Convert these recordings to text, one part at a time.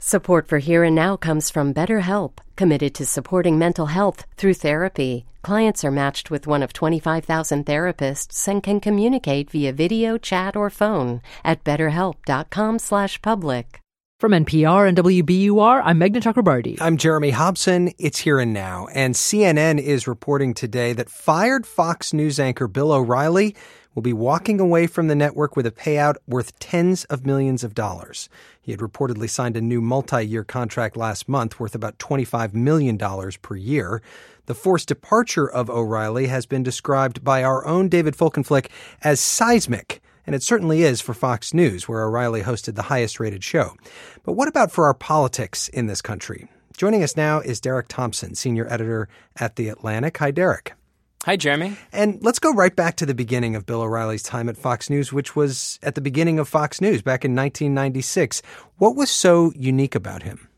Support for Here and Now comes from BetterHelp, committed to supporting mental health through therapy. Clients are matched with one of 25,000 therapists and can communicate via video, chat, or phone at betterhelp.com/public. From NPR and WBUR, I'm Meghna Chakrabarti. I'm Jeremy Hobson. It's Here and Now. And CNN is reporting today that fired Fox News anchor Bill O'Reilly will be walking away from the network with a payout worth tens of millions of dollars. He had reportedly signed a new multi-year contract last month worth about $25 million per year. The forced departure of O'Reilly has been described by our own David Folkenflik as seismic. And it certainly is for Fox News, where O'Reilly hosted the highest-rated show. But what about for our politics in this country? Joining us now is Derek Thompson, senior editor at The Atlantic. Hi, Derek. Hi, Jeremy. And let's go right back to the beginning of Bill O'Reilly's time at Fox News, which was at the beginning of Fox News back in 1996. What was so unique about him?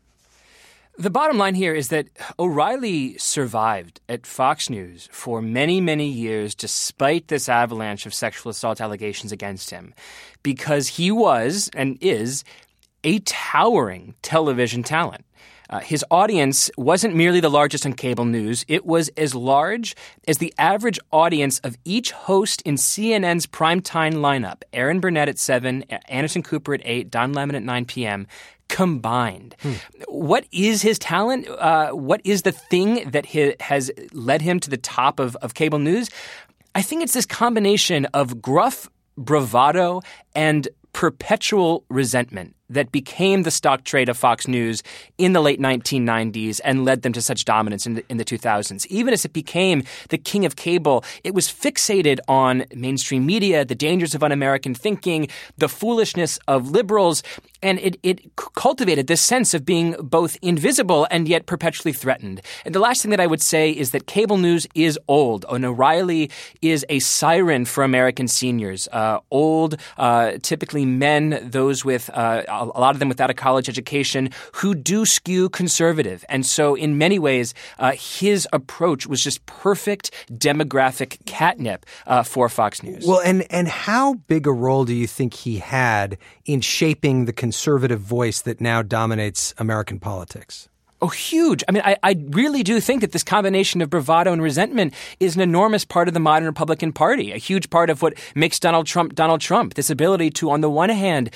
The bottom line here is that O'Reilly survived at Fox News for many, many years despite this avalanche of sexual assault allegations against him, because he was and is a towering television talent. His audience wasn't merely the largest on cable news. It was as large as the average audience of each host in CNN's primetime lineup. Erin Burnett at 7, Anderson Cooper at 8, Don Lemon at 9 p.m., combined. What is his talent? What is the thing that has led him to the top of cable news? I think it's this combination of gruff bravado and perpetual resentment that became the stock trade of Fox News in the late 1990s and led them to such dominance in the 2000s. Even as it became the king of cable, it was fixated on mainstream media, the dangers of un-American thinking, the foolishness of liberals, and it cultivated this sense of being both invisible and yet perpetually threatened. And the last thing that I would say is that cable news is old. And O'Reilly is a siren for American seniors. Old, typically men, those with a lot of them without a college education, who do skew conservative. And so in many ways, his approach was just perfect demographic catnip for Fox News. Well, and how big a role do you think he had in shaping the conservative voice that now dominates American politics? Oh, huge. I mean, I really do think that this combination of bravado and resentment is an enormous part of the modern Republican Party, a huge part of what makes Donald Trump. This ability to, on the one hand,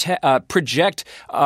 project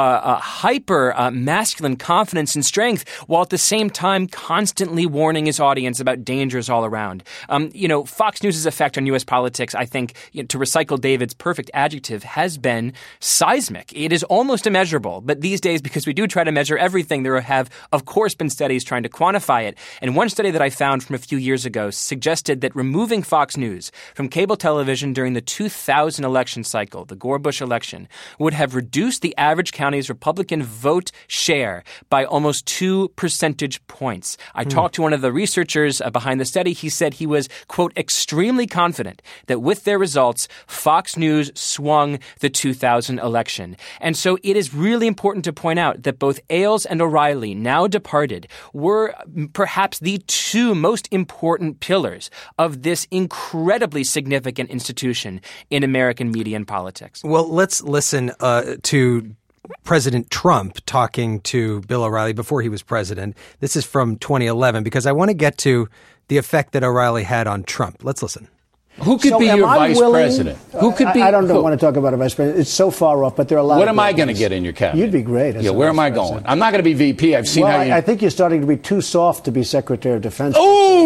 hyper masculine confidence and strength, while at the same time constantly warning his audience about dangers all around. Fox News' effect on U.S. politics, I think, to recycle David's perfect adjective, has been seismic. It is almost immeasurable. But these days, because we do try to measure everything, there have, of course, been studies trying to quantify it. And one study that I found from a few years ago suggested that removing Fox News from cable television during the 2000 election cycle, the Gore-Bush election, would have reduced the average county's Republican vote share by almost 2 percentage points. I talked to one of the researchers behind the study. He said he was, quote, extremely confident that with their results, Fox News swung the 2000 election. And so it is really important to point out that both Ailes and O'Reilly, now departed, were perhaps the 2 most important pillars of this incredibly significant institution in American media and politics. Well, let's listen to President Trump talking to Bill O'Reilly before he was president. This is from 2011, because I want to get to the effect that O'Reilly had on Trump. Let's listen. Who could be your vice president? Who could be? I don't want to talk about a vice president. It's so far off, but there are a lot. What am I going to get in your cabinet? You'd be great. Where am I going? I'm not going to be VP. I've seen how you. I think you're starting to be too soft to be Secretary of Defense.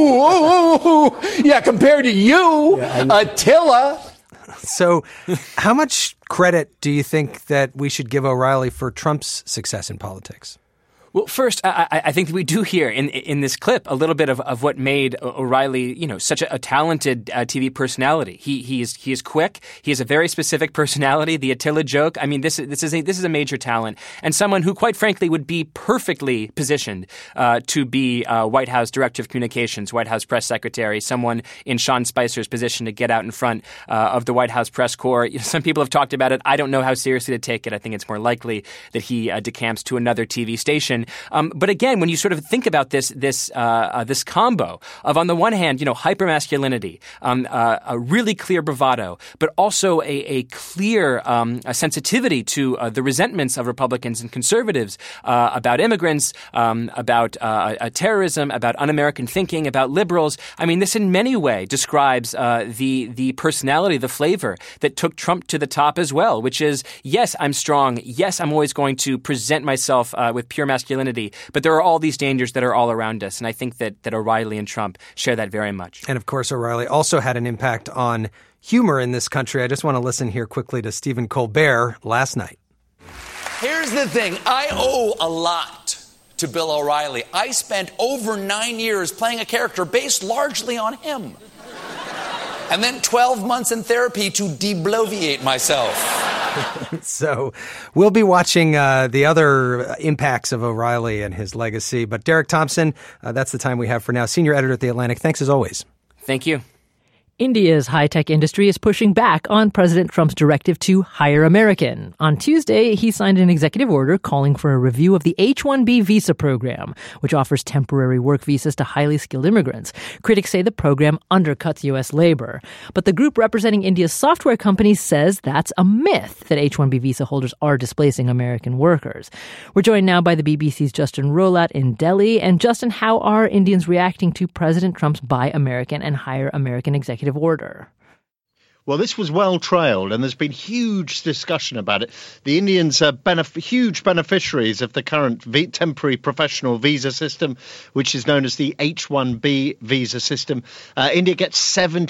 Yeah, compared to you, Attila. So how much credit do you think that we should give O'Reilly for Trump's success in politics? Well, first, I think that we do hear in this clip a little bit of what made O'Reilly, such a talented TV personality. He is quick. He has a very specific personality. The Attila joke. I mean, this is a major talent, and someone who, quite frankly, would be perfectly positioned to be White House Director of Communications, White House Press Secretary, someone in Sean Spicer's position to get out in front of the White House press corps. Some people have talked about it. I don't know how seriously to take it. I think it's more likely that he decamps to another TV station. Biden. But again, when you sort of think about this combo of, on the one hand, hypermasculinity, a really clear bravado, but also a clear sensitivity to the resentments of Republicans and conservatives about immigrants, about terrorism, about un-American thinking, about liberals. I mean, this in many ways describes the personality, the flavor that took Trump to the top as well, which is, yes, I'm strong. Yes, I'm always going to present myself with pure masculinity. But there are all these dangers that are all around us. And I think that O'Reilly and Trump share that very much. And of course, O'Reilly also had an impact on humor in this country. I just want to listen here quickly to Stephen Colbert last night. Here's the thing. I owe a lot to Bill O'Reilly. I spent over 9 years playing a character based largely on him. And then 12 months in therapy to debloviate myself. So we'll be watching the other impacts of O'Reilly and his legacy. But Derek Thompson, that's the time we have for now. Senior editor at The Atlantic. Thanks as always. Thank you. India's high-tech industry is pushing back on President Trump's directive to hire American. On Tuesday, he signed an executive order calling for a review of the H-1B visa program, which offers temporary work visas to highly skilled immigrants. Critics say the program undercuts U.S. labor. But the group representing India's software companies says that's a myth, that H-1B visa holders are displacing American workers. We're joined now by the BBC's Justin Rolat in Delhi. And Justin, how are Indians reacting to President Trump's Buy American and Hire American executive order? Well, this was well trailed, and there's been huge discussion about it. The Indians are huge beneficiaries of the current temporary professional visa system, which is known as the H-1B visa system. India gets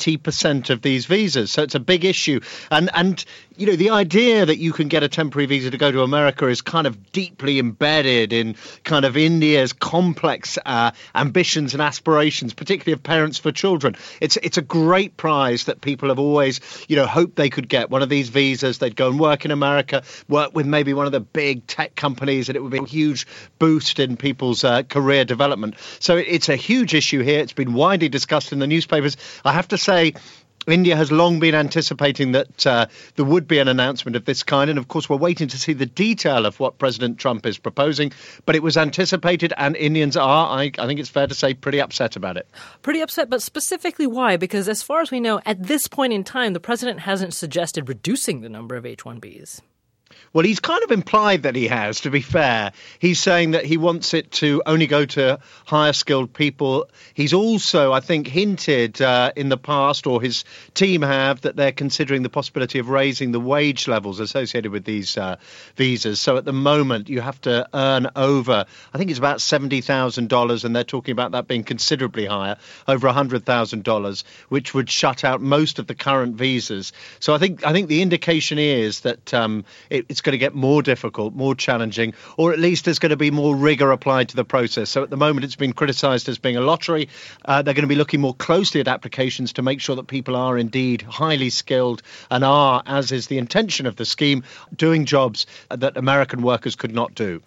70% of these visas, so it's a big issue. And the idea that you can get a temporary visa to go to America is kind of deeply embedded in kind of India's complex ambitions and aspirations, particularly of parents for children. It's a great prize that people have always hoped they could get one of these visas. They'd go and work in America, work with maybe one of the big tech companies, and it would be a huge boost in people's career development. So it's a huge issue here. It's been widely discussed in the newspapers. I have to say, India has long been anticipating that there would be an announcement of this kind. And of course, we're waiting to see the detail of what President Trump is proposing. But it was anticipated, and Indians are, I think it's fair to say, pretty upset about it. Pretty upset, but specifically why? Because as far as we know, at this point in time, the president hasn't suggested reducing the number of H-1Bs. Well, he's kind of implied that he has, to be fair. He's saying that he wants it to only go to higher skilled people. He's also, I think, hinted in the past, or his team have, that they're considering the possibility of raising the wage levels associated with these visas. So at the moment, you have to earn over, I think it's about $70,000, and they're talking about that being considerably higher, over $100,000, which would shut out most of the current visas. So I think the indication is that it's going to get more difficult, more challenging, or at least there's going to be more rigor applied to the process. So at the moment, it's been criticised as being a lottery. They're going to be looking more closely at applications to make sure that people are indeed highly skilled and are, as is the intention of the scheme, doing jobs that American workers could not do.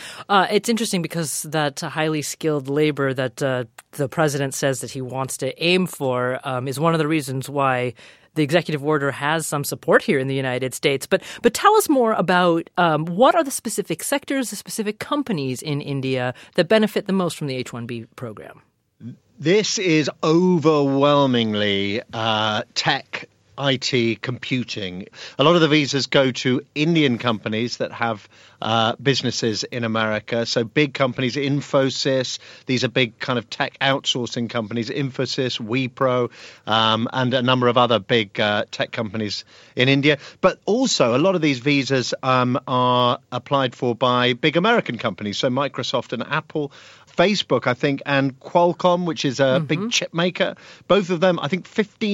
It's interesting because that highly skilled labor that the president says that he wants to aim for is one of the reasons why the executive order has some support here in the United States. But tell us more about what are the specific sectors, the specific companies in India that benefit the most from the H-1B program? This is overwhelmingly tech, IT, computing. A lot of the visas go to Indian companies that have businesses in America. So big companies, Infosys, these are big kind of tech outsourcing companies, Infosys, Wipro, and a number of other big tech companies in India. But also a lot of these visas are applied for by big American companies. So Microsoft and Apple, Facebook, I think, and Qualcomm, which is a big chip maker. Both of them, I think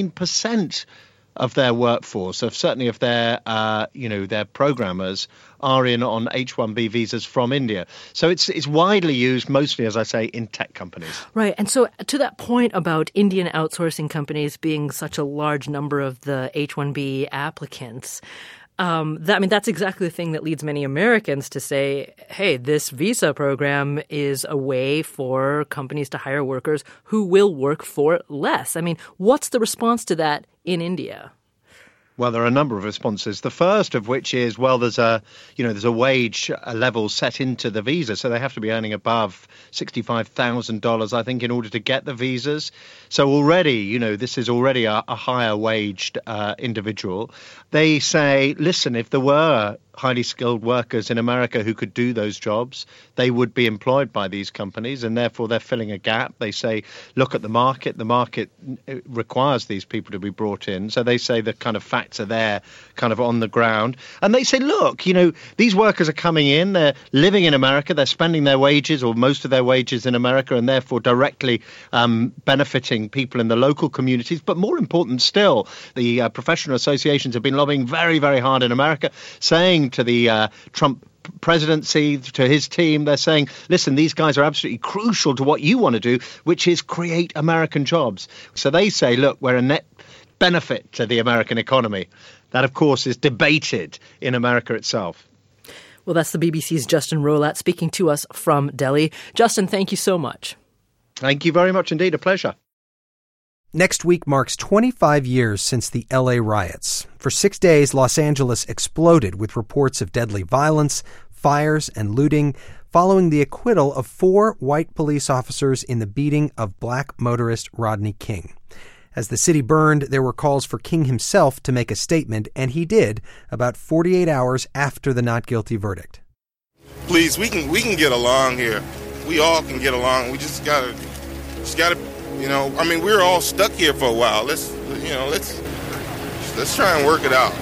15% of their workforce, certainly of their, their programmers, are in on H-1B visas from India. So it's widely used, mostly, as I say, in tech companies. Right. And so to that point about Indian outsourcing companies being such a large number of the H-1B applicants, that's exactly the thing that leads many Americans to say, hey, this visa program is a way for companies to hire workers who will work for less. I mean, what's the response to that in India? Well, there are a number of responses. The first of which is, well, there's a wage level set into the visa, so they have to be earning above $65,000, I think, in order to get the visas. So already, this is already a higher waged individual. They say, listen, if there were highly skilled workers in America who could do those jobs, they would be employed by these companies, and therefore they're filling a gap. They say, look at the market. The market requires these people to be brought in. So they say the kind of facts are there kind of on the ground. And they say, look, these workers are coming in, they're living in America, they're spending their wages or most of their wages in America, and therefore directly benefiting people in the local communities. But more important still, the professional associations have been lobbying very, very hard in America, saying to the Trump presidency, to his team, they're saying, listen, these guys are absolutely crucial to what you want to do, which is create American jobs. So they say, look, we're a net benefit to the American economy. That, of course, is debated in America itself. Well, that's the BBC's Justin Rolat speaking to us from Delhi. Justin, thank you so much. Thank you very much indeed. A pleasure. Next week marks 25 years since the LA riots. For 6 days, Los Angeles exploded with reports of deadly violence, fires, and looting, following the acquittal of 4 white police officers in the beating of black motorist Rodney King. As the city burned, there were calls for King himself to make a statement, and he did about 48 hours after the not guilty verdict. Please, we can get along here. We all can get along. We just gotta. We're all stuck here for a while. Let's try and work it out.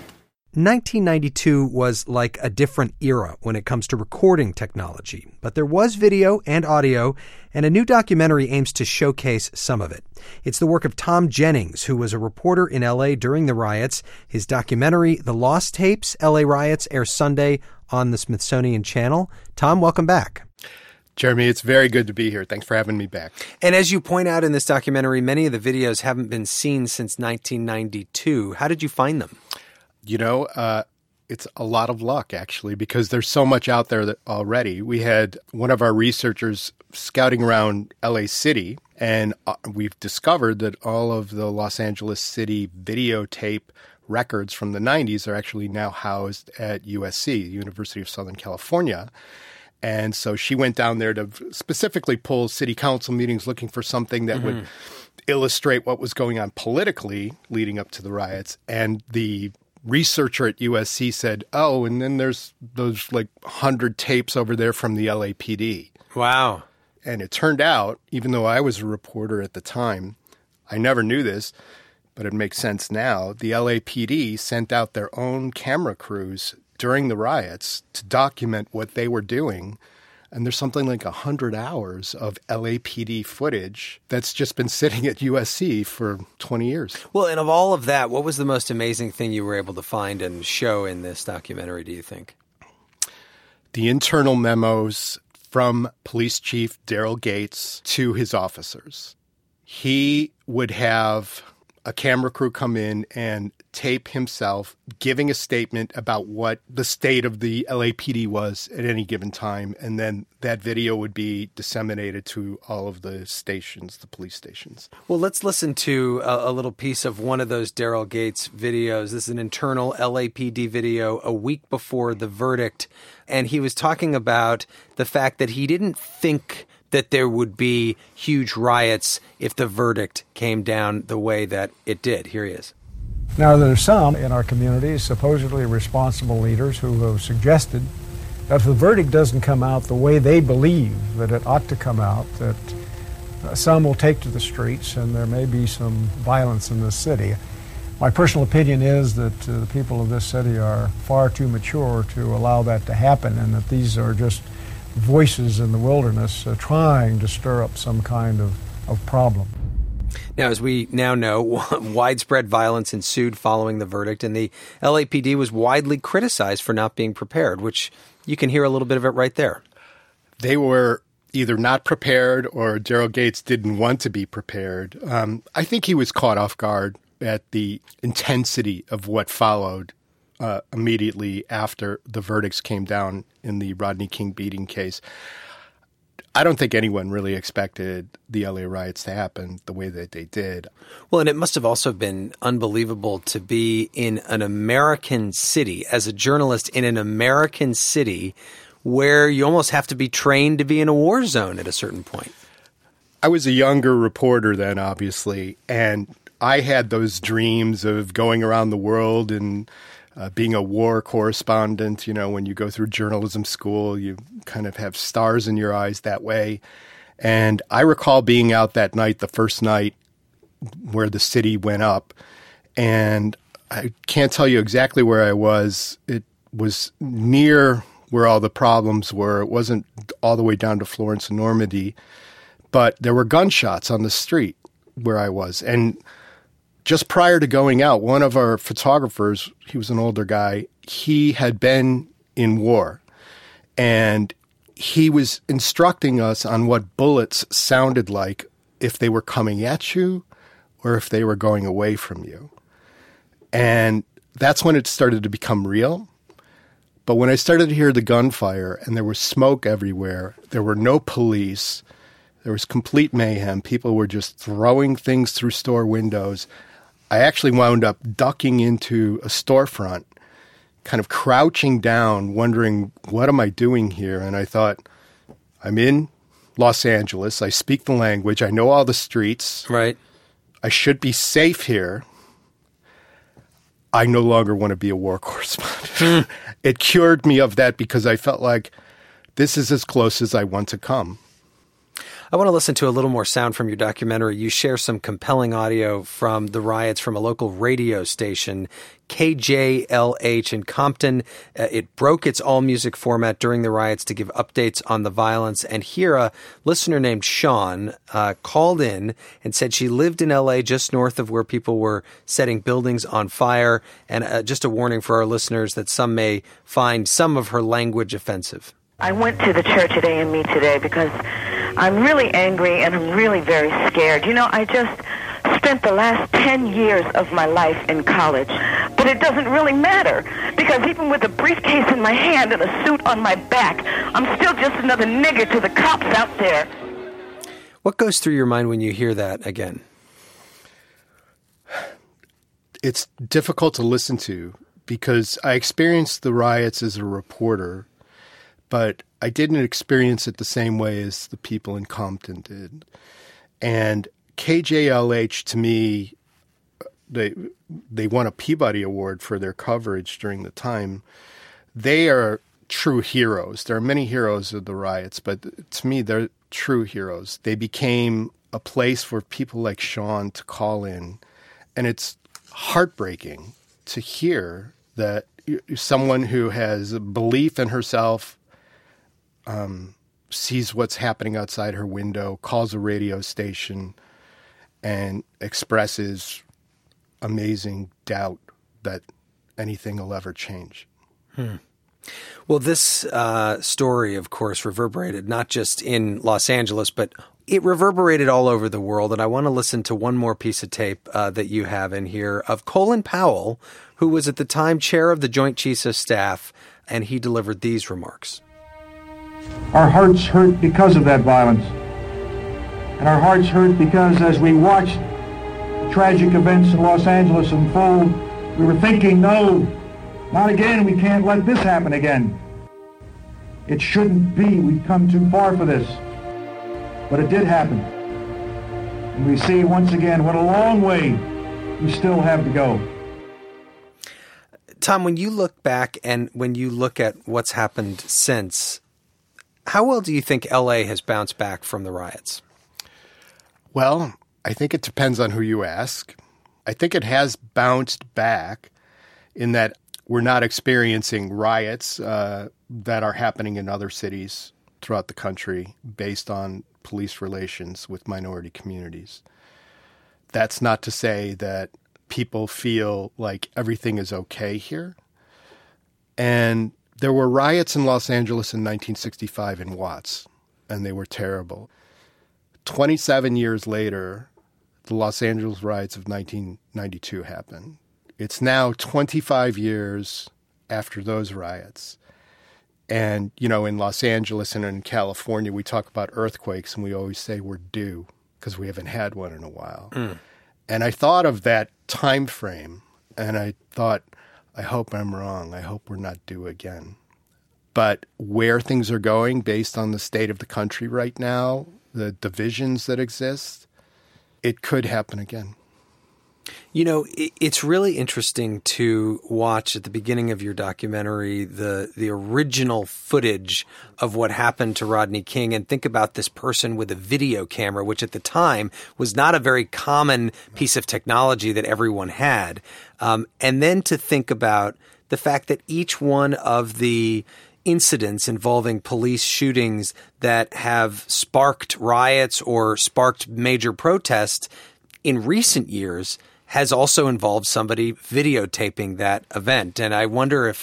1992 was like a different era when it comes to recording technology, but there was video and audio, and a new documentary aims to showcase some of it. It's the work of Tom Jennings, who was a reporter in LA during the riots. His documentary, The Lost Tapes, LA Riots, airs Sunday on the Smithsonian Channel. Tom, welcome back. Jeremy, it's very good to be here. Thanks for having me back. And as you point out in this documentary, many of the videos haven't been seen since 1992. How did you find them? It's a lot of luck, actually, because there's so much out there already. We had one of our researchers scouting around LA City, and we've discovered that all of the Los Angeles City videotape records from the 90s are actually now housed at USC, University of Southern California. And so she went down there to specifically pull city council meetings looking for something that would illustrate what was going on politically leading up to the riots. And the researcher at USC said, oh, and then there's those 100 tapes over there from the LAPD. Wow. And it turned out, even though I was a reporter at the time, I never knew this, but it makes sense now. The LAPD sent out their own camera crews during the riots to document what they were doing. And there's something like 100 hours of LAPD footage that's just been sitting at USC for 20 years. Well, and of all of that, what was the most amazing thing you were able to find and show in this documentary, do you think? The internal memos from Police Chief Daryl Gates to his officers. He would have a camera crew come in and tape himself giving a statement about what the state of the LAPD was at any given time. And then that video would be disseminated to all of the stations, the police stations. Well, let's listen to a little piece of one of those Daryl Gates videos. This is an internal LAPD video a week before the verdict. And he was talking about the fact that he didn't think that there would be huge riots if the verdict came down the way that it did. Here he is. Now, there are some in our community, supposedly responsible leaders, who have suggested that if the verdict doesn't come out the way they believe that it ought to come out, that some will take to the streets and there may be some violence in this city. My personal opinion is that the people of this city are far too mature to allow that to happen, and that these are just voices in the wilderness trying to stir up some kind of problem. Now, as we now know, widespread violence ensued following the verdict, and the LAPD was widely criticized for not being prepared, which you can hear a little bit of it right there. They were either not prepared or Daryl Gates didn't want to be prepared. I think he was caught off guard at the intensity of what followed immediately after the verdicts came down in the Rodney King beating case. I don't think anyone really expected the LA riots to happen the way that they did. Well, and it must have also been unbelievable to be in an American city, as a journalist in an American city, where you almost have to be trained to be in a war zone at a certain point. I was a younger reporter then, obviously, and I had those dreams of going around the world and being a war correspondent. You know, when you go through journalism school, you kind of have stars in your eyes that way. And I recall being out that night, the first night where the city went up, and I can't tell you exactly where I was. It was near where all the problems were. It wasn't all the way down to Florence and Normandy, but there were gunshots on the street where I was. And just prior to going out, one of our photographers, he was an older guy, he had been in war. And he was instructing us on what bullets sounded like if they were coming at you or if they were going away from you. And that's when it started to become real. But when I started to hear the gunfire and there was smoke everywhere, there were no police, there was complete mayhem. People were just throwing things through store windows. I actually wound up ducking into a storefront, kind of crouching down, wondering, what am I doing here? And I thought, I'm in Los Angeles. I speak the language. I know all the streets. Right. I should be safe here. I no longer want to be a war correspondent. It cured me of that because I felt like this is as close as I want to come. I want to listen to a little more sound from your documentary. You share some compelling audio from the riots from a local radio station, KJLH in Compton. It broke its all-music format during the riots to give updates on the violence. And here, a listener named Sean called in and said she lived in L.A. just north of where people were setting buildings on fire. And just a warning for our listeners that some may find some of her language offensive. I went to the church at AME today because I'm really angry and I'm really very scared. You know, I just spent the last 10 years of my life in college, but it doesn't really matter because even with a briefcase in my hand and a suit on my back, I'm still just another nigger to the cops out there. What goes through your mind when you hear that again? It's difficult to listen to because I experienced the riots as a reporter, but I didn't experience it the same way as the people in Compton did. And KJLH, to me, they won a Peabody Award for their coverage during the time. They are true heroes. There are many heroes of the riots, but to me, they're true heroes. They became a place for people like Sean to call in. And it's heartbreaking to hear that someone who has a belief in herself, sees what's happening outside her window, calls a radio station, and expresses amazing doubt that anything will ever change. Well, this story, of course, reverberated not just in Los Angeles, but it reverberated all over the world. And I want to listen to one more piece of tape that you have in here of Colin Powell, who was at the time chair of the Joint Chiefs of Staff, and he delivered these remarks. Our hearts hurt because of that violence. And our hearts hurt because as we watched the tragic events in Los Angeles unfold, we were thinking, no, not again, we can't let this happen again. It shouldn't be, we've come too far for this. But it did happen. And we see once again what a long way we still have to go. Tom, when you look back and when you look at what's happened since, how well do you think L.A. has bounced back from the riots? Well, I think it depends on who you ask. I think it has bounced back in that we're not experiencing riots that are happening in other cities throughout the country based on police relations with minority communities. That's not to say that people feel like everything is okay here. And there were riots in Los Angeles in 1965 in Watts, and they were terrible. 27 years later, the Los Angeles riots of 1992 happened. It's now 25 years after those riots, And, you know, in Los Angeles and in California, we talk about earthquakes, and we always say we're due because we haven't had one in a while. And I thought of that time frame, and I thought, I hope I'm wrong. I hope we're not due again. But where things are going based on the state of the country right now, the divisions that exist, it could happen again. You know, it's really interesting to watch at the beginning of your documentary the original footage of what happened to Rodney King and think about this person with a video camera, which at the time was not a very common piece of technology that everyone had. And then to think about the fact that each one of the incidents involving police shootings that have sparked riots or sparked major protests in recent years has also involved somebody videotaping that event. And I wonder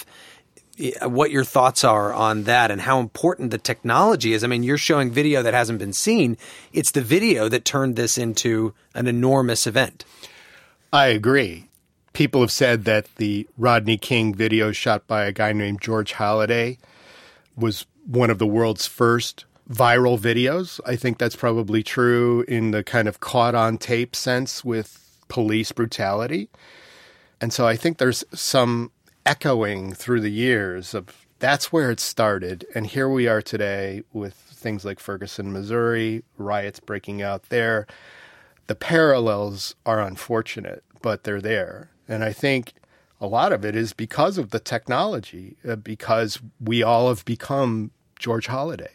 what your thoughts are on that and how important the technology is. I mean, you're showing video that hasn't been seen. It's the video that turned this into an enormous event. I agree. People have said that the Rodney King video shot by a guy named George Holliday was one of the world's first viral videos. I think that's probably true in the kind of caught on tape sense with police brutality. And so I think there's some echoing through the years of that's where it started. And here we are today with things like Ferguson, Missouri, riots breaking out there. The parallels are unfortunate, but they're there. And I think a lot of it is because of the technology, because we all have become George Holliday.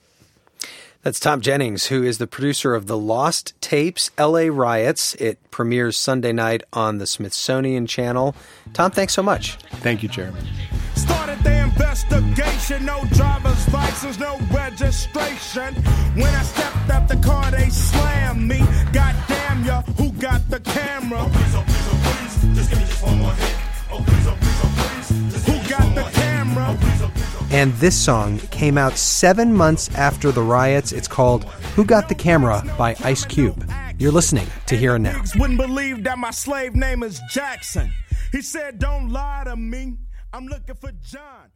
That's Tom Jennings, who is the producer of The Lost Tapes, L.A. Riots. It premieres Sunday night on the Smithsonian Channel. Tom, thanks so much. Thank you, Jeremy. Started the investigation, no driver's license, no registration. When I stepped out the car, they slammed me. God damn ya, who got the camera? Oh, please, oh, please, oh, please, just give me just one more hit. Oh, please, oh, please, oh, please, who got the camera? Oh, please, oh, please. And this song came out 7 months after the riots. It's called Who Got the Camera by Ice Cube. You're listening to Here and Now. Wouldn't believe that my slave name is Jackson. He said, don't lie to me. I'm looking for John.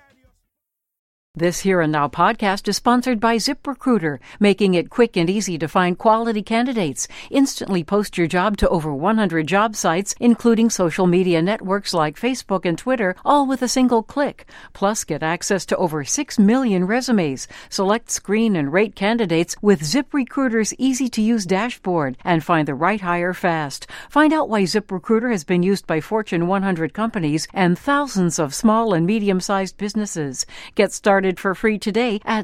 This Here and Now podcast is sponsored by ZipRecruiter, making it quick and easy to find quality candidates. Instantly post your job to over 100 job sites, including social media networks like Facebook and Twitter, all with a single click. Plus, get access to over 6 million resumes. Select, screen, and rate candidates with ZipRecruiter's easy-to-use dashboard and find the right hire fast. Find out why ZipRecruiter has been used by Fortune 100 companies and thousands of small and medium-sized businesses. Get started for free today at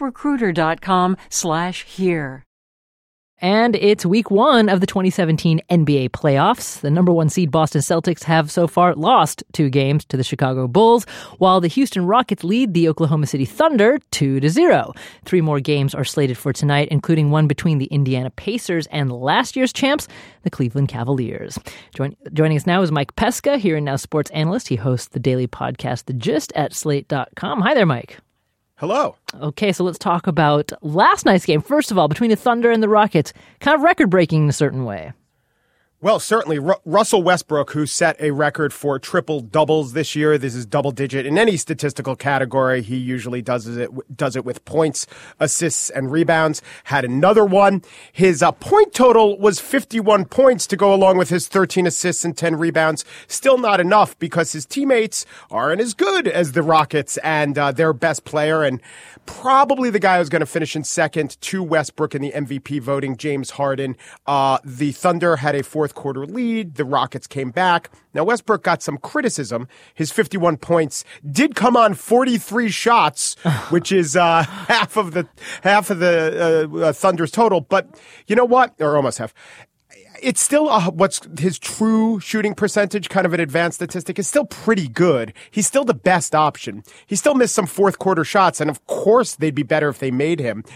ZipRecruiter.com/here. And it's week 1 of the 2017 NBA playoffs. The number 1 seed Boston Celtics have so far lost 2 games to the Chicago Bulls, while the Houston Rockets lead the Oklahoma City Thunder 2-0. 3 more games are slated for tonight, including one between the Indiana Pacers and last year's champs, the Cleveland Cavaliers. Joining us now is Mike Pesca, Here and Now sports analyst. He hosts the daily podcast The Gist at Slate.com. Hi there, Mike. Hello. Okay, so let's talk about last night's game. First of all, between the Thunder and the Rockets, kind of record-breaking in a certain way. Well, certainly. Russell Westbrook, who set a record for triple doubles this year. This is double digit in any statistical category. He usually does it with points, assists, and rebounds. Had another one. His point total was 51 points to go along with his 13 assists and 10 rebounds. Still not enough because his teammates aren't as good as the Rockets and their best player, and probably the guy who's going to finish in second to Westbrook in the MVP voting, James Harden. The Thunder had a fourth quarter lead. The Rockets came back. Now, Westbrook got some criticism. His 51 points did come on 43 shots, which is half of the Thunder's total. But you know what? Or almost half. It's still what's his true shooting percentage, kind of an advanced statistic, is still pretty good. He's still the best option. He still missed some fourth quarter shots, and of course they'd be better if he made them.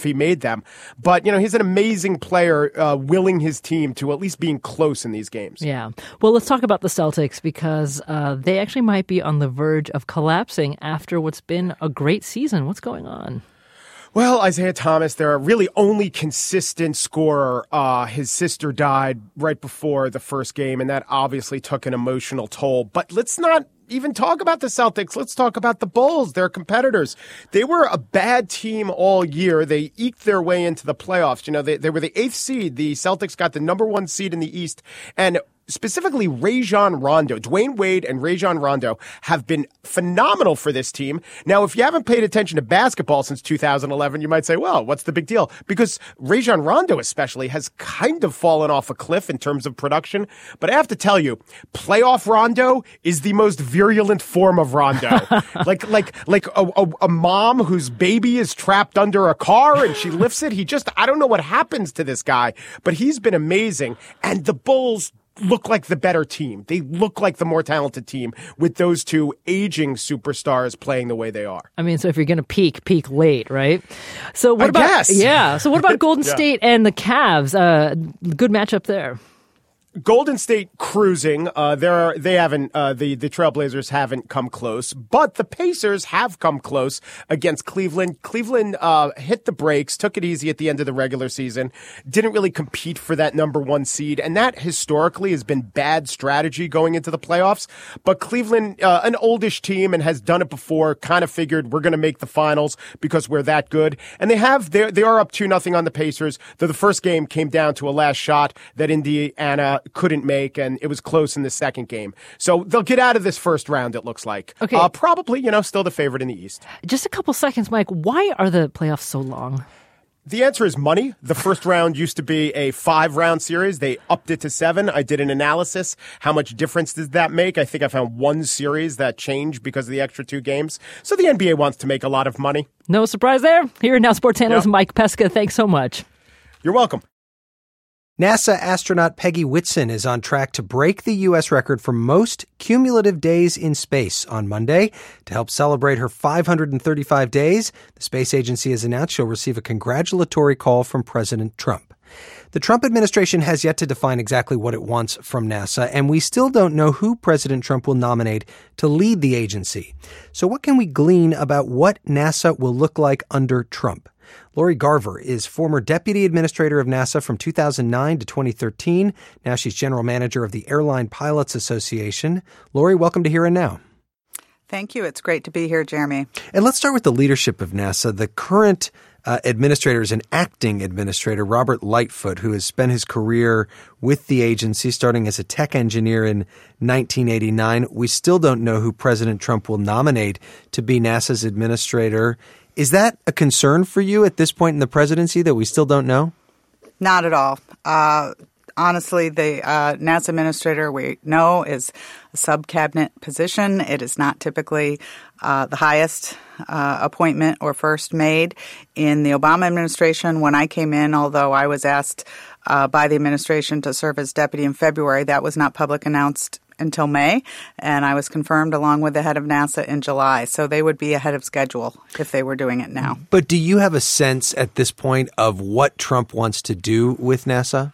But he's an amazing player, willing his team to at least being close in these games. Yeah. Well, let's talk about the Celtics because they actually might be on the verge of collapsing after what's been a great season. What's going on? Well, Isaiah Thomas, their really only consistent scorer, his sister died right before the first game, and that obviously took an emotional toll. But let's not even talk about the Celtics. Let's talk about the Bulls, their competitors. They were a bad team all year. They eked their way into the playoffs. You know, they were the 8th seed. The Celtics got the number 1 seed in the East. And specifically Rajon Rondo. Dwayne Wade and Rajon Rondo have been phenomenal for this team. Now, if you haven't paid attention to basketball since 2011, you might say, well, what's the big deal? Because Rajon Rondo especially has kind of fallen off a cliff in terms of production. But I have to tell you, playoff Rondo is the most virulent form of Rondo. like a mom whose baby is trapped under a car and she lifts it. I don't know what happens to this guy, but he's been amazing. And the Bulls look like the better team. They look like the more talented team with those two aging superstars playing the way they are. I mean, so if you're going to peak late, right? So what about guess. Yeah. So what about Golden State and the Cavs? Good matchup there. Golden State cruising. The Trailblazers haven't come close, but the Pacers have come close against Cleveland. Cleveland hit the brakes, took it easy at the end of the regular season, didn't really compete for that number 1 seed, and that historically has been bad strategy going into the playoffs. But Cleveland, an oldish team and has done it before, kind of figured we're going to make the finals because we're that good, and they are up 2-0 on the Pacers. Though the first game came down to a last shot that Indiana couldn't make, and it was close in the second game. So they'll get out of this first round, it looks like. Okay. Probably, still the favorite in the East. Just a couple seconds, Mike. Why are the playoffs so long? The answer is money. The first round used to be a 5-round series. They upped it to 7. I did an analysis. How much difference does that make? I think I found 1 series that changed because of the extra 2 games. So the NBA wants to make a lot of money. No surprise there. Here and now sports analyst Mike Pesca. Thanks so much. You're welcome. NASA astronaut Peggy Whitson is on track to break the U.S. record for most cumulative days in space on Monday. To help celebrate her 535 days, the space agency has announced she'll receive a congratulatory call from President Trump. The Trump administration has yet to define exactly what it wants from NASA, and we still don't know who President Trump will nominate to lead the agency. So what can we glean about what NASA will look like under Trump? Lori Garver is former deputy administrator of NASA from 2009 to 2013. Now she's general manager of the Airline Pilots Association. Lori, welcome to Here and Now. Thank you. It's great to be here, Jeremy. And let's start with the leadership of NASA. The current administrator is an acting administrator, Robert Lightfoot, who has spent his career with the agency, starting as a tech engineer in 1989. We still don't know who President Trump will nominate to be NASA's administrator. Is that a concern for you at this point in the presidency that we still don't know? Not at all. Honestly, the NASA administrator we know is a sub-cabinet position. It is not typically the highest appointment or first made. In the Obama administration, when I came in, although I was asked by the administration to serve as deputy in February, that was not public announced until May, and I was confirmed along with the head of NASA in July. So they would be ahead of schedule if they were doing it now. But do you have a sense at this point of what Trump wants to do with NASA?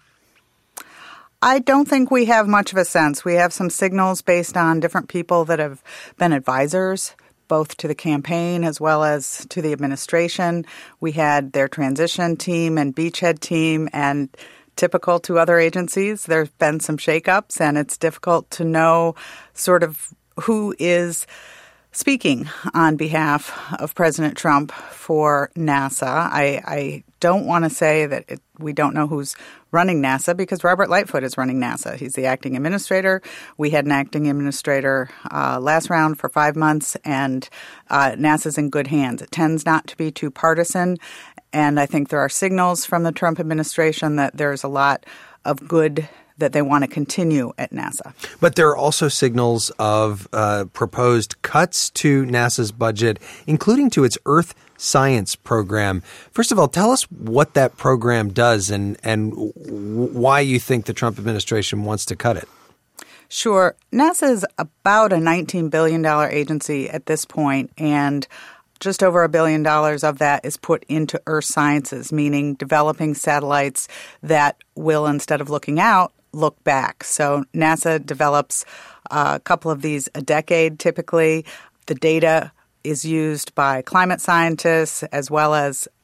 I don't think we have much of a sense. We have some signals based on different people that have been advisors, both to the campaign as well as to the administration. We had their transition team and beachhead team, and typical to other agencies, there's been some shakeups, and it's difficult to know sort of who is speaking on behalf of President Trump for NASA. I don't want to say that we don't know who's running NASA because Robert Lightfoot is running NASA. He's the acting administrator. We had an acting administrator last round for 5 months, and NASA's in good hands. It tends not to be too partisan, and I think there are signals from the Trump administration that there's a lot of good that they want to continue at NASA. But there are also signals of proposed cuts to NASA's budget, including to its Earth Science program. First of all, tell us what that program does and why you think the Trump administration wants to cut it. Sure. NASA is about a $19 billion agency at this point, and just over $1 billion of that is put into Earth sciences, meaning developing satellites that will, instead of looking out, look back. So NASA develops a couple of these a decade typically. The data is used by climate scientists as well as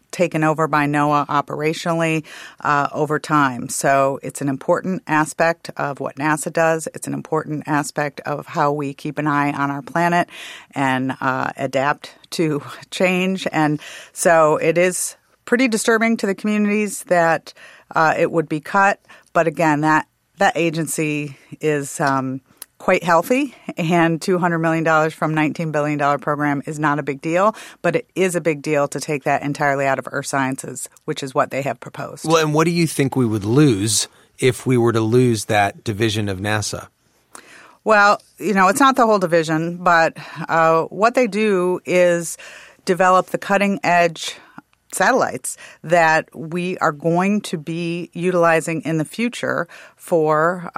taken over by NOAA operationally over time. So it's an important aspect of what NASA does. It's an important aspect of how we keep an eye on our planet and adapt to change. And so it is pretty disturbing to the communities that it would be cut. But again, that agency is quite healthy, and $200 million from $19 billion program is not a big deal, but it is a big deal to take that entirely out of Earth Sciences, which is what they have proposed. Well, and what do you think we would lose if we were to lose that division of NASA? Well, it's not the whole division, but what they do is develop the cutting-edge satellites that we are going to be utilizing in the future for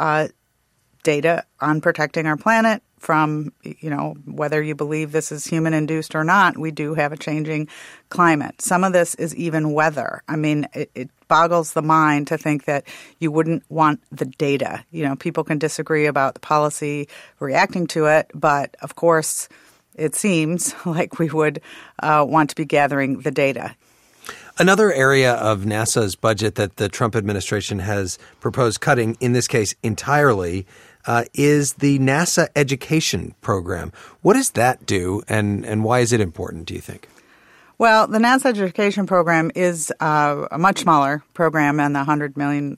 data on protecting our planet from, whether you believe this is human-induced or not, we do have a changing climate. Some of this is even weather. I mean, it boggles the mind to think that you wouldn't want the data. People can disagree about the policy reacting to it, but of course, it seems like we would want to be gathering the data. Another area of NASA's budget that the Trump administration has proposed cutting, in this case entirely, is the NASA education program. What does that do, and why is it important, do you think? Well, the NASA education program is a much smaller program in the $100 million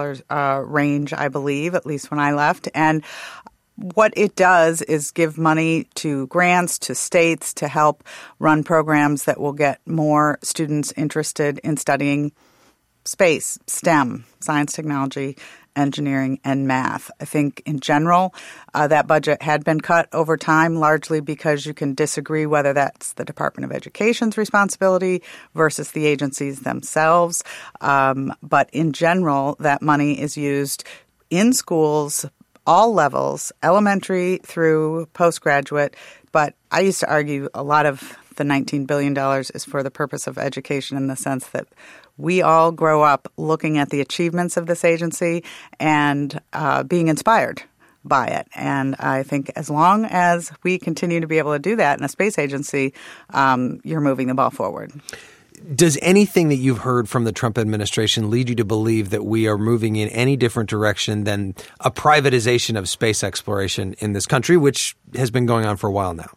range, I believe, at least when I left. And what it does is give money to grants, to states, to help run programs that will get more students interested in studying space, STEM, science, technology, engineering, and math. I think in general, that budget had been cut over time, largely because you can disagree whether that's the Department of Education's responsibility versus the agencies themselves. But in general, that money is used in schools, all levels, elementary through postgraduate. But I used to argue a lot of the $19 billion is for the purpose of education in the sense that we all grow up looking at the achievements of this agency and being inspired by it. And I think as long as we continue to be able to do that in a space agency, you're moving the ball forward. Does anything that you've heard from the Trump administration lead you to believe that we are moving in any different direction than a privatization of space exploration in this country, which has been going on for a while now?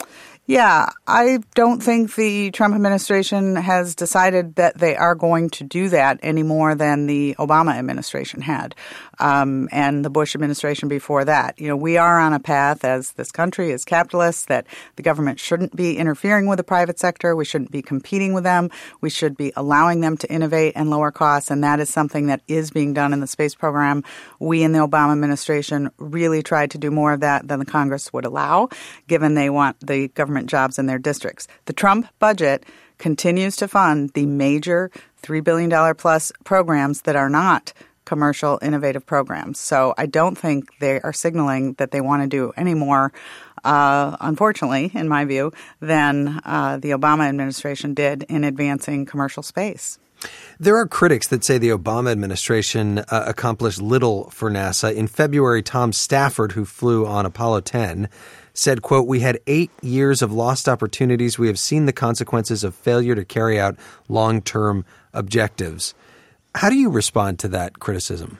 Yeah, I don't think the Trump administration has decided that they are going to do that any more than the Obama administration had, and the Bush administration before that. We are on a path as this country is capitalist that the government shouldn't be interfering with the private sector. We shouldn't be competing with them. We should be allowing them to innovate and lower costs, and that is something that is being done in the space program. We in the Obama administration really tried to do more of that than the Congress would allow, given they want the government jobs in their districts. The Trump budget continues to fund the major $3 billion plus programs that are not commercial innovative programs. So I don't think they are signaling that they want to do any more, unfortunately, in my view, than the Obama administration did in advancing commercial space. There are critics that say the Obama administration accomplished little for NASA. In February, Tom Stafford, who flew on Apollo 10, said, quote, "We had 8 years of lost opportunities. We have seen the consequences of failure to carry out long-term objectives." How do you respond to that criticism?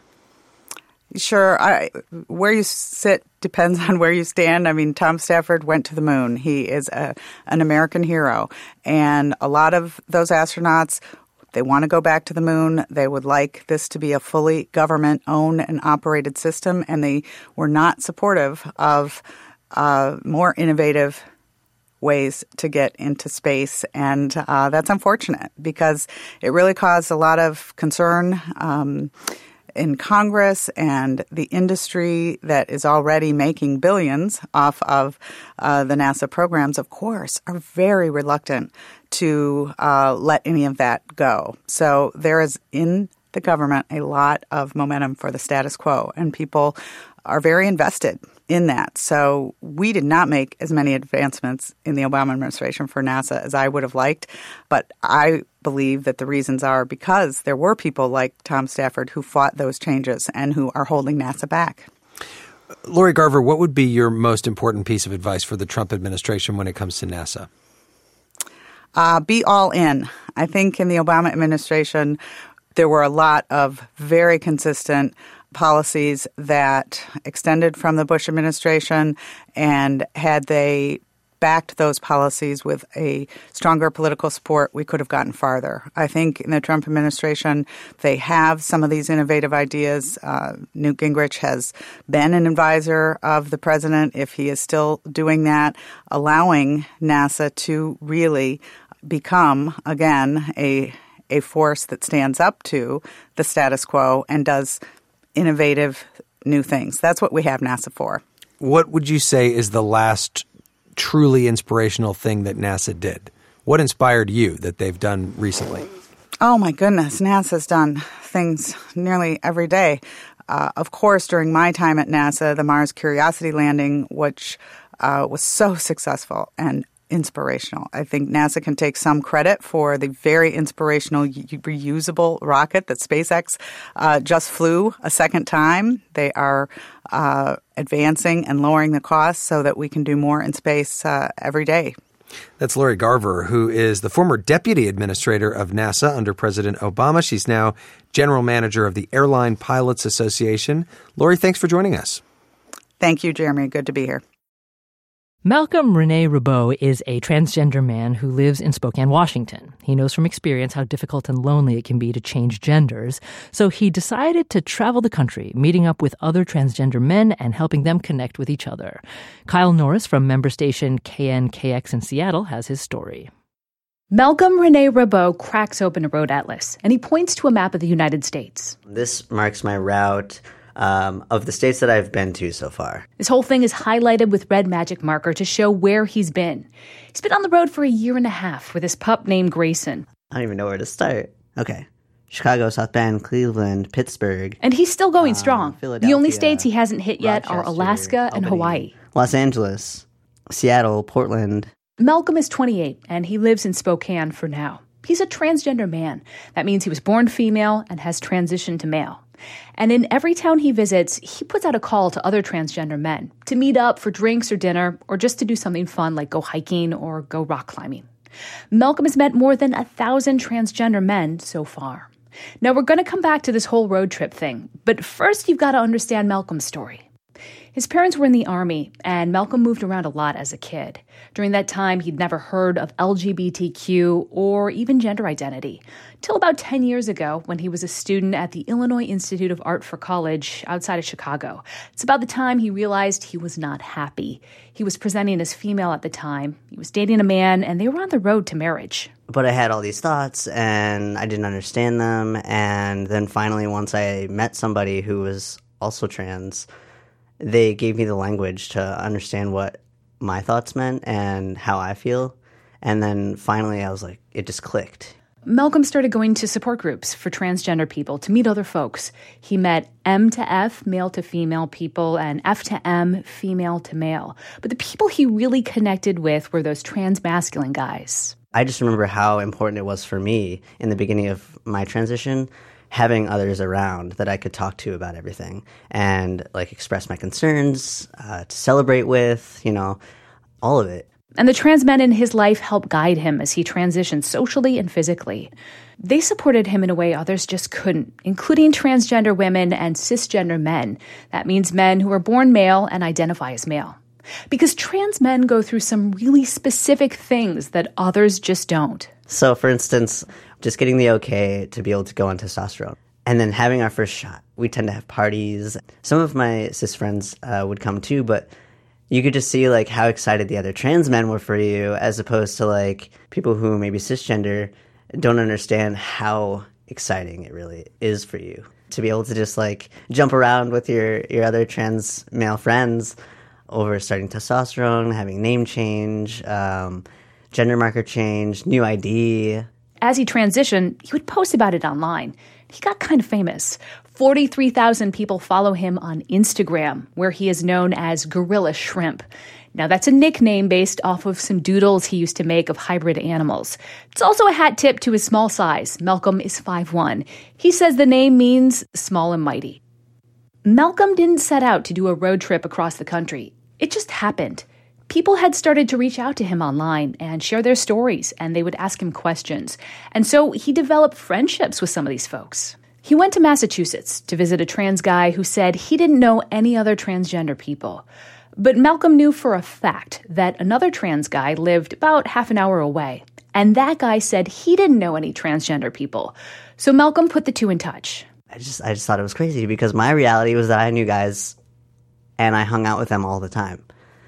Sure. Where you sit depends on where you stand. I mean, Tom Stafford went to the moon. He is an American hero. And a lot of those astronauts, they want to go back to the moon. They would like this to be a fully government-owned and operated system, and they were not supportive of more innovative ways to get into space. And that's unfortunate because it really caused a lot of concern in Congress, and the industry that is already making billions off of the NASA programs, of course, are very reluctant to let any of that go. So there is in the government a lot of momentum for the status quo, and people are very invested in that. So we did not make as many advancements in the Obama administration for NASA as I would have liked, but I believe that the reasons are because there were people like Tom Stafford who fought those changes and who are holding NASA back. Lori Garver, what would be your most important piece of advice for the Trump administration when it comes to NASA? Be all in. I think in the Obama administration, there were a lot of very consistent policies that extended from the Bush administration, and had they backed those policies with a stronger political support, we could have gotten farther. I think in the Trump administration, they have some of these innovative ideas. Newt Gingrich has been an advisor of the president, if he is still doing that, allowing NASA to really become, again, a force that stands up to the status quo and does innovative new things. That's what we have NASA for. What would you say is the last truly inspirational thing that NASA did? What inspired you that they've done recently? Oh, my goodness. NASA's done things nearly every day. Of course, during my time at NASA, the Mars Curiosity landing, which was so successful and inspirational. I think NASA can take some credit for the very inspirational reusable rocket that SpaceX just flew a second time. They are advancing and lowering the costs so that we can do more in space every day. That's Lori Garver, who is the former deputy administrator of NASA under President Obama. She's now general manager of the Airline Pilots Association. Lori, thanks for joining us. Thank you, Jeremy. Good to be here. Malcolm Rene Rabot is a transgender man who lives in Spokane, Washington. He knows from experience how difficult and lonely it can be to change genders, so he decided to travel the country, meeting up with other transgender men and helping them connect with each other. Kyle Norris from member station KNKX in Seattle has his story. Malcolm Rene Rabot cracks open a road atlas, and he points to a map of the United States. This marks my route of the states that I've been to so far. This whole thing is highlighted with red magic marker to show where he's been. He's been on the road for 1.5 years with his pup named Grayson. I don't even know where to start. Okay. Chicago, South Bend, Cleveland, Pittsburgh. And he's still going strong. The only states he hasn't hit yet are Alaska and Hawaii. Los Angeles, Seattle, Portland. Malcolm is 28, and he lives in Spokane for now. He's a transgender man. That means he was born female and has transitioned to male. And in every town he visits, he puts out a call to other transgender men to meet up for drinks or dinner, or just to do something fun like go hiking or go rock climbing. Malcolm has met more than 1,000 transgender men so far. Now, we're going to come back to this whole road trip thing, but first you've got to understand Malcolm's story. His parents were in the Army, and Malcolm moved around a lot as a kid. During that time, he'd never heard of LGBTQ or even gender identity, till about 10 years ago when he was a student at the Illinois Institute of Art for College outside of Chicago. It's about the time he realized he was not happy. He was presenting as female at the time. He was dating a man, and they were on the road to marriage. But I had all these thoughts, and I didn't understand them. And then finally, once I met somebody who was also trans, they gave me the language to understand what my thoughts meant and how I feel. And then finally, I was like, it just clicked. Malcolm started going to support groups for transgender people to meet other folks. He met M to F, male to female people, and F to M, female to male. But the people he really connected with were those trans masculine guys. I just remember how important it was for me in the beginning of my transition, having others around that I could talk to about everything and like express my concerns, to celebrate with, all of it. And the trans men in his life helped guide him as he transitioned socially and physically. They supported him in a way others just couldn't, including transgender women and cisgender men. That means men who are born male and identify as male. Because trans men go through some really specific things that others just don't. So, for instance, just getting the okay to be able to go on testosterone. And then having our first shot. We tend to have parties. Some of my cis friends would come too, but you could just see like how excited the other trans men were for you, as opposed to like people who may be cisgender don't understand how exciting it really is for you to be able to just like jump around with your other trans male friends over starting testosterone, having name change, gender marker change, new ID. As he transitioned, he would post about it online. He got kind of famous. 43,000 people follow him on Instagram, where he is known as Gorilla Shrimp. Now, that's a nickname based off of some doodles he used to make of hybrid animals. It's also a hat tip to his small size. Malcolm is 5'1". He says the name means small and mighty. Malcolm didn't set out to do a road trip across the country. It just happened. People had started to reach out to him online and share their stories, and they would ask him questions. And so he developed friendships with some of these folks. He went to Massachusetts to visit a trans guy who said he didn't know any other transgender people. But Malcolm knew for a fact that another trans guy lived about half an hour away. And that guy said he didn't know any transgender people. So Malcolm put the two in touch. I just thought it was crazy because my reality was that I knew guys and I hung out with them all the time.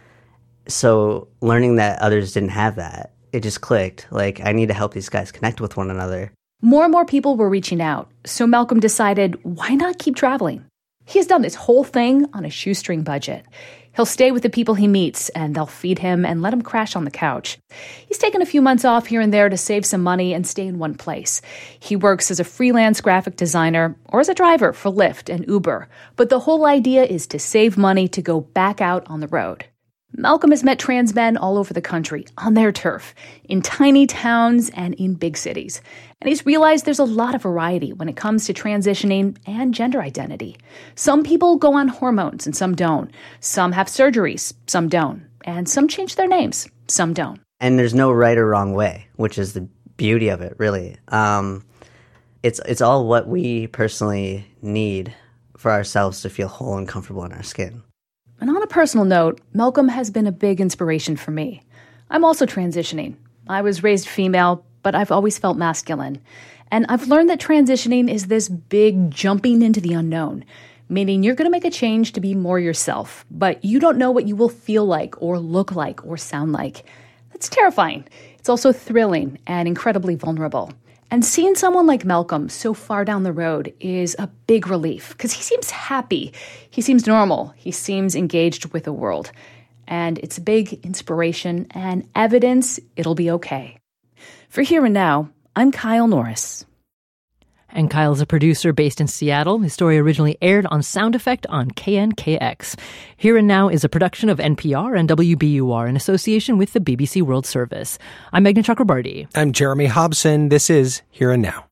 So learning that others didn't have that, it just clicked. Like, I need to help these guys connect with one another. More and more people were reaching out, so Malcolm decided, why not keep traveling? He has done this whole thing on a shoestring budget. He'll stay with the people he meets, and they'll feed him and let him crash on the couch. He's taken a few months off here and there to save some money and stay in one place. He works as a freelance graphic designer or as a driver for Lyft and Uber. But the whole idea is to save money to go back out on the road. Malcolm has met trans men all over the country, on their turf, in tiny towns and in big cities. And he's realized there's a lot of variety when it comes to transitioning and gender identity. Some people go on hormones and some don't. Some have surgeries, some don't. And some change their names, some don't. And there's no right or wrong way, which is the beauty of it, really. It's all what we personally need for ourselves to feel whole and comfortable in our skin. And on a personal note, Malcolm has been a big inspiration for me. I'm also transitioning. I was raised female, but I've always felt masculine. And I've learned that transitioning is this big jumping into the unknown, meaning you're going to make a change to be more yourself, but you don't know what you will feel like or look like or sound like. That's terrifying. It's also thrilling and incredibly vulnerable. And seeing someone like Malcolm so far down the road is a big relief because he seems happy. He seems normal. He seems engaged with the world. And it's a big inspiration and evidence it'll be okay. For Here and Now, I'm Kyle Norris. And Kyle is a producer based in Seattle. His story originally aired on Sound Effect on KNKX. Here and Now is a production of NPR and WBUR in association with the BBC World Service. I'm Meghna Chakrabarti. I'm Jeremy Hobson. This is Here and Now.